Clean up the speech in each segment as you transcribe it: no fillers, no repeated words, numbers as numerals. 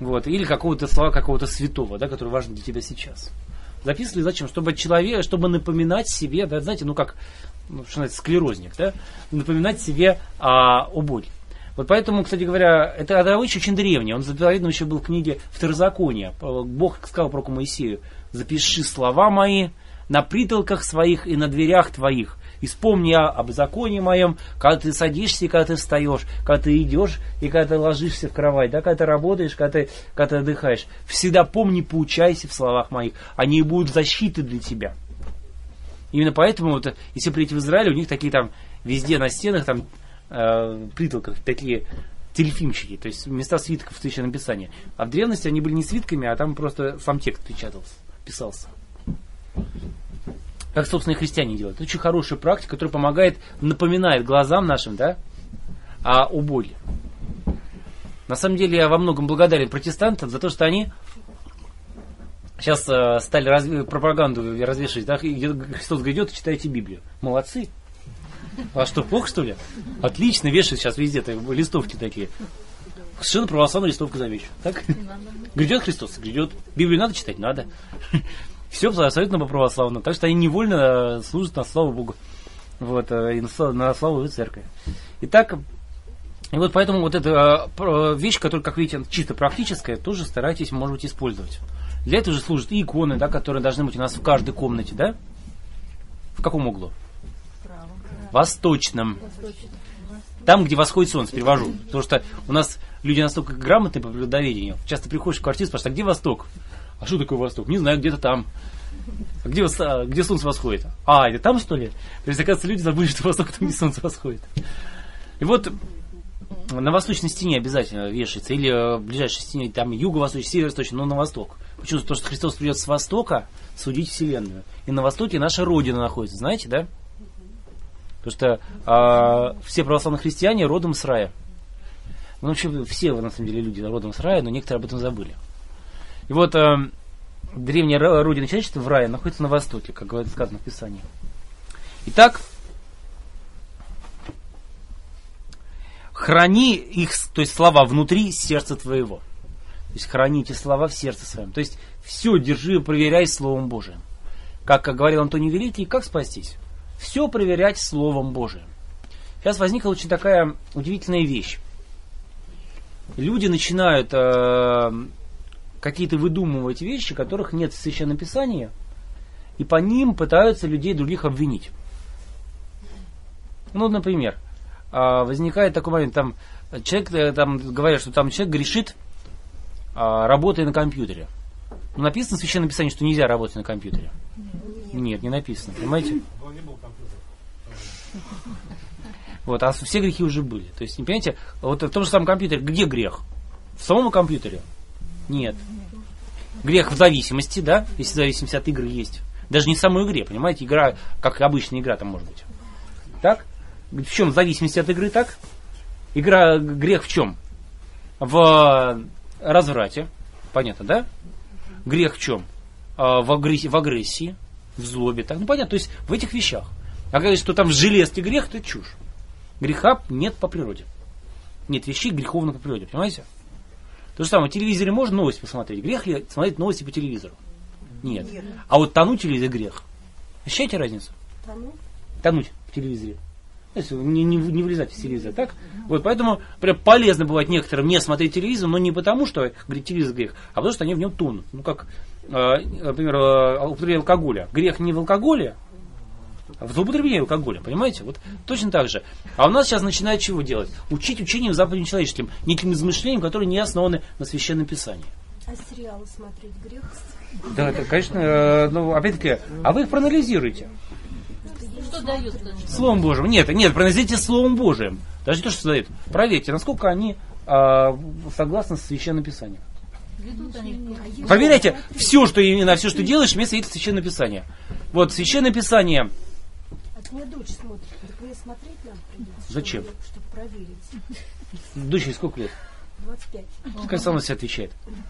Вот, или какого-то слова какого-то святого, да, который важен для тебя сейчас. Записывали зачем? Чтобы человек, чтобы напоминать себе, да, знаете, ну как, ну, что называется, склерозник, да, напоминать себе о боли. Вот поэтому, кстати говоря, это обычай очень древний. Он заповедан еще был в книге Второзакония. Бог сказал пророку Моисею: запиши слова мои на притолках своих и на дверях твоих. И вспомни об законе моем, когда ты садишься и когда ты встаешь, когда ты идешь и когда ты ложишься в кровать, да, когда ты работаешь, когда ты отдыхаешь. Всегда помни, поучайся в словах моих. Они будут защитой для тебя. Именно поэтому, вот, если прийти в Израиль, у них такие там везде на стенах, там, притолках, такие телефимчики, то есть места свитков в Священном Писании. А в древности они были не свитками, а там просто сам текст писался. Как, собственно, и христиане делают. Это очень хорошая практика, которая помогает, напоминает глазам нашим, да, о боли. На самом деле я во многом благодарен протестантам за то, что они сейчас стали пропаганду развешивать. Да, Христос грядет, читайте Библию. Молодцы. А что, плохо, что ли? Отлично, вешают сейчас везде листовки такие. Совершенно православная листовка замечу. Так? Грядет Христос, грядет. Библию надо читать? Надо. Все абсолютно по-православному. Так что они невольно служат на славу Богу. Вот, и на славу Его церкви. Итак, и вот поэтому вот эта вещь, которая, как видите, чисто практическая, тоже старайтесь, может быть, использовать. Для этого же служат и иконы, да, которые должны быть у нас в каждой комнате, да? В каком углу? Восточном. Там, где восходит солнце, перевожу. Потому что у нас люди настолько грамотные по природоведению. Часто приходишь в квартиру, спрашиваешь: а где восток? А что такое восток? Не знаю, где-то там. А где солнце восходит? А, это там, что ли? То есть, оказывается, люди забыли, что восток там, где солнце восходит. И вот на восточной стене обязательно вешается. Или в ближайшей стене, там юго-восточный, северо-восточный, но на восток. Почему? Потому что Христос придет с востока судить вселенную. И на востоке наша Родина находится. Знаете, да? Потому что все православные христиане родом с рая. Ну, вообще, все, на самом деле, люди родом с рая, но некоторые об этом забыли. И вот древняя родина человечества в рае находится на востоке, как говорится, сказано в Писании. Итак, храни их, то есть слова внутри сердца твоего. То есть храните слова в сердце своем. То есть все держи, проверяй Словом Божиим. Как говорил Антоний Великий, как спастись? Все проверять Словом Божиим. Сейчас возникла очень такая удивительная вещь. Люди начинают какие-то выдумывать вещи, которых нет в Священном Писании, и по ним пытаются людей других обвинить. Ну, например, возникает такой момент, там человек, там говорят, что там человек грешит, работая на компьютере. Но написано в Священном Писании, что нельзя работать на компьютере. Нет, не написано, понимаете? Вот, а все грехи уже были. То есть, не понимаете, вот в том же самом компьютере, где грех? В самом компьютере? Нет. Грех в зависимости, да? Если зависимость от игры есть. Даже не в самой игре, понимаете? Игра, как обычная игра там может быть. Так? В чем зависимость от игры, так? Грех в чем? В разврате. Понятно, да? Грех в чем? В агрессии, в злобе. Так? Ну, понятно, то есть в этих вещах. А говорить, что там в железке грех, это чушь. Греха нет по природе. Нет вещей греховных по природе, понимаете? То же самое, в телевизоре можно новости посмотреть. Грех ли смотреть новости по телевизору? Нет. А вот тонуть в телевизоре грех. Ощущаете разницу? Тонуть в телевизоре. То есть не влезать в телевизор, так? Вот поэтому прям полезно бывает некоторым не смотреть телевизор, но не потому, что телевизор грех, а потому что они в нем тонут. Ну, как, например, употребление алкоголя. Грех не в алкоголе, а в злоупотреблении алкоголя, понимаете? Вот точно так же. А у нас сейчас начинают чего делать? Учить учением западным человеческим, неким измышлениям, которые не основаны на Священном Писании. А сериалы смотреть грех? Да, это, конечно, ну, опять-таки, а вы их проанализируете. Что дают? Словом Божьим. Нет, проанализируйте Словом Божьим. Даже не то, что дают. Проверьте, насколько они согласны с Священным Писанием. Проверяйте все, что делаешь, вместо этого Священного Писания. Вот Священное Писание. От меня дочь смотрит. Так мне смотреть нам придется. Зачем? Чтобы проверить. Дочери сколько лет? 25. Пускай сама за себя отвечает.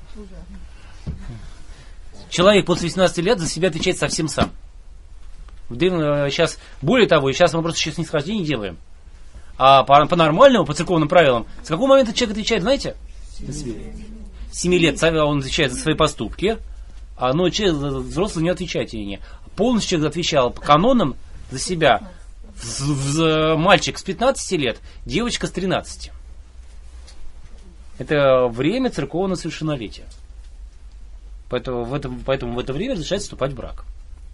Человек после 18 лет за себя отвечает совсем сам. Сейчас, более того, сейчас мы просто сейчас снисхождение делаем. А по нормальному, по церковным правилам, с какого момента человек отвечает, знаете? 7 лет он отвечает за свои поступки, но взрослый не отвечает ей. Полностью человек отвечал по канонам за себя. Мальчик с 15 лет, девочка с 13. Это время церковного совершеннолетия. Поэтому в это время разрешается вступать в брак.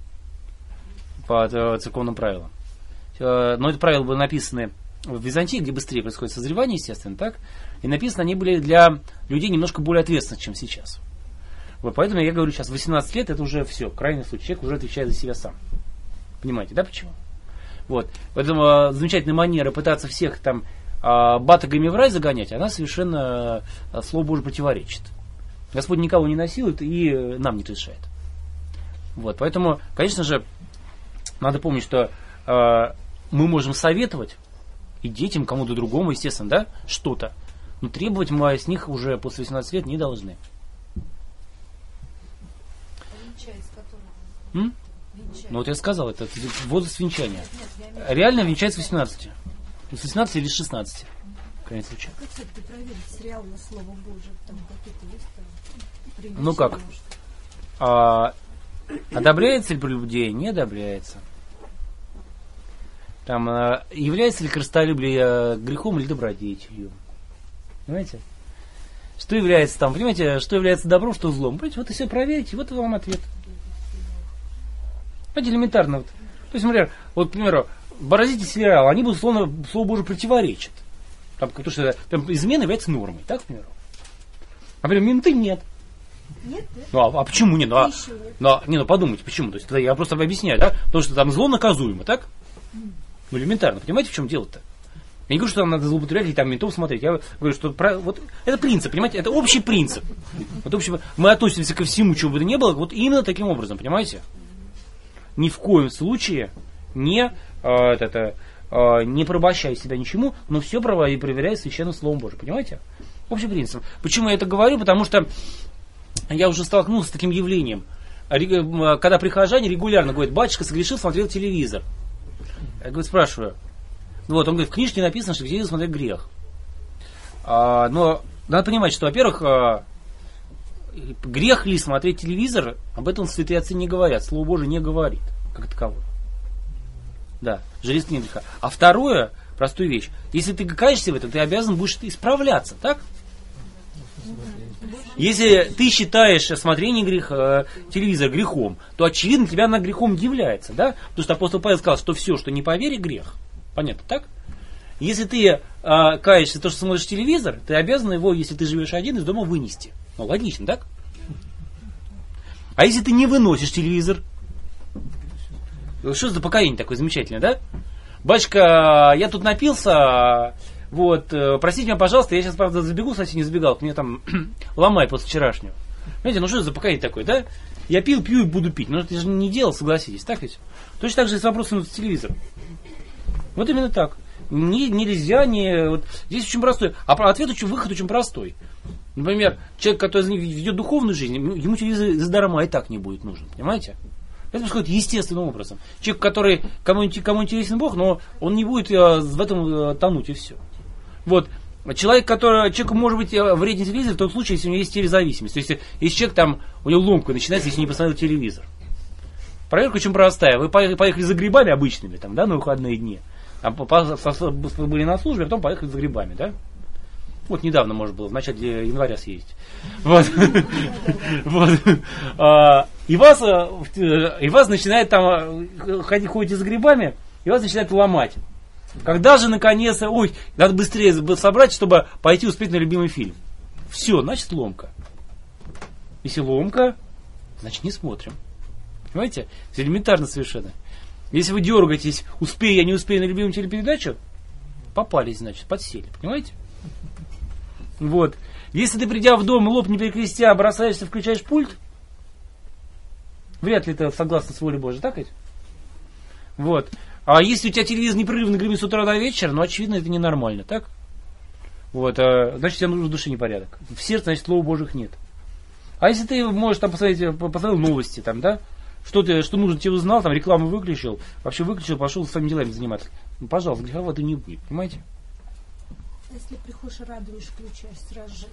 По церковным правилам. Но это правила были написаны в Византии, где быстрее происходит созревание, естественно, так? И написаны они были для людей немножко более ответственных, чем сейчас. Вот поэтому я говорю сейчас, 18 лет это уже все, крайний случай, человек уже отвечает за себя сам. Понимаете, да, почему? Вот. Поэтому замечательная манера пытаться всех там батагами в рай загонять, она совершенно Слову Божию противоречит. Господь никого не насилует и нам не решает. Вот. Поэтому, конечно же, надо помнить, что мы можем советовать и детям, кому-то другому, естественно, да, что-то, но требовать мы с них уже после 18 лет не должны. Ну вот я сказал, это возраст венчания. Реально венчается с 18. С 18 или с 16. В крайнем случае. Как все-таки проверить сериал на Слово Божие? Там какие-то есть там? Ну как? Одобряется ли прелюбодеяние? Не одобряется. Там, является ли корыстолюбие грехом или добродетелью? Понимаете? Что является там, понимаете, что является добром, что злом? Понимаете, вот и все проверите, вот и вам ответ. Понимаете, элементарно. Вот. То есть, например, вот, к примеру, бороздите сериал, они будут словно Слову Божию противоречат. Там, потому что там, измена является нормой, так, к примеру. А, например, менты нет. Нет, да? Ну, а почему нет? Ну, подумайте, почему? То есть, я просто объясняю, да? Потому что там зло наказуемо, так? Ну, элементарно. Понимаете, в чем дело-то? Я не говорю, что там надо злоупотреблять или там ментов смотреть. Я говорю, что вот это принцип, понимаете? Это общий принцип. Вот общий, мы относимся ко всему, чего бы то ни было, вот именно таким образом, понимаете? Ни в коем случае не порабощай себя ничему, но все проверяй священным Словом Божьим. Понимаете? Общий принцип. Почему я это говорю? Потому что я уже столкнулся с таким явлением. Когда прихожане регулярно говорят, батюшка согрешил, смотрел телевизор. Я говорю, спрашиваю. Вот, он говорит, в книжке написано, что телевизор смотреть грех. Но надо понимать, что, во-первых, грех ли смотреть телевизор, об этом святые отцы не говорят. Слово Божие не говорит, как таковое. Да, железо не греха. А второе, простую вещь. Если ты каешься в этом, ты обязан будешь исправляться, так? Если ты считаешь смотрение телевизора грехом, то очевидно тебя она грехом является, да? Потому что апостол Павел сказал, что все, что не по вере, грех. Понятно, так? Если ты каешься в том, что смотришь телевизор, ты обязан его, если ты живешь один, из дома вынести. Ну, логично, так? А если ты не выносишь телевизор? Что за покаяние такое замечательное, да? Батюшка, я тут напился, вот, простите меня, пожалуйста, я сейчас, правда, забегу, кстати, не забегал, меня там ломает после вчерашнего. Понимаете, ну что за покаяние такое, да? Я пил, пью и буду пить. Ну, это же не делал, согласитесь, так ведь? Точно так же и с вопросом с телевизором. Вот именно так. Нельзя, вот. Здесь очень простой. А ответ выход очень простой. Например, человек, который ведет духовную жизнь, ему телевизор задарма и так не будет нужен. Понимаете? Это происходит естественным образом. Человек, который кому интересен Бог, но он не будет в этом тонуть, и все. Вот. Человеку может быть вреден телевизор в том случае, если у него есть телезависимость. То есть, если человек там, у него ломка начинается, если не посмотрел телевизор. Проверка очень простая. Вы поехали за грибами обычными, там, да, на выходные дни. Были на службе, а потом поехали за грибами, да? Вот недавно, может было, в начале января съездить. Вот. И вас начинает там, ходите за грибами, и вас начинает ломать. Когда же, наконец, надо быстрее собрать, чтобы пойти успеть на любимый фильм. Все, значит, ломка. Если ломка, значит, не смотрим. Понимаете? Это элементарно совершенно. Если вы дергаетесь, успею я, не успею на любимую телепередачу, попались, значит, подсели. Понимаете? Вот. Если ты, придя в дом, лоб не перекрестя, бросаешься, включаешь пульт, вряд ли это согласно с волей Божией, так ведь? Вот. А если у тебя телевизор непрерывно гремит с утра до вечера, ну, очевидно, это ненормально, так? Вот. Значит, тебе нужен в душе непорядок. В сердце, значит, слова Божьих нет. А если ты можешь там посмотреть новости, там, да? Что нужно, тебе узнал, там рекламу выключил, вообще выключил, пошел своими делами заниматься. Ну, пожалуйста, греха в этом не будет, понимаете? Если приходишь, радуешь, включаешь сразу же,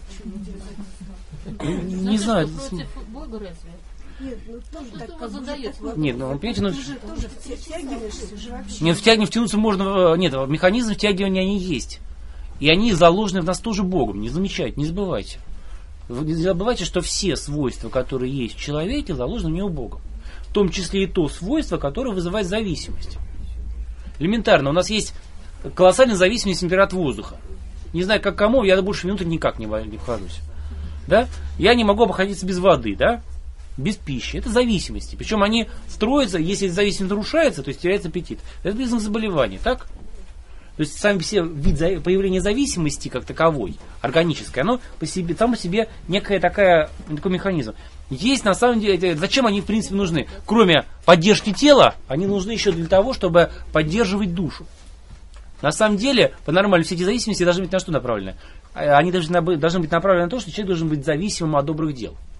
что Не знаю. Против Бога разве? Нет, тоже Что так его как бы задает? такое. Нет, ну, понимаете, ну... Тоже втягиваешься же вообще. Нет, втянуться можно... Нет, механизм втягивания они есть. И они заложены в нас тоже Богом. Не замечайте, не забывайте. Вы не забывайте, что все свойства, которые есть в человеке, заложены в него Богом. В том числе и то свойство, которое вызывает зависимость. Элементарно. У нас есть колоссальная зависимость от температуры воздуха. Не знаю, как кому, я больше минуты никак не вхожусь. Да? Я не могу обходиться без воды, да? Без пищи. Это зависимости. Причем они строятся, если зависимость нарушается, то есть теряется аппетит. Это признак заболевания, так? То есть сам все вид появления зависимости как таковой, органической, оно по себе, сам по себе такой механизм. Есть на самом деле, зачем они в принципе нужны? Кроме поддержки тела, они нужны еще для того, чтобы поддерживать душу. На самом деле, по-нормальному, все эти зависимости должны быть на что направлены? Они должны быть направлены на то, что человек должен быть зависимым от добрых дел.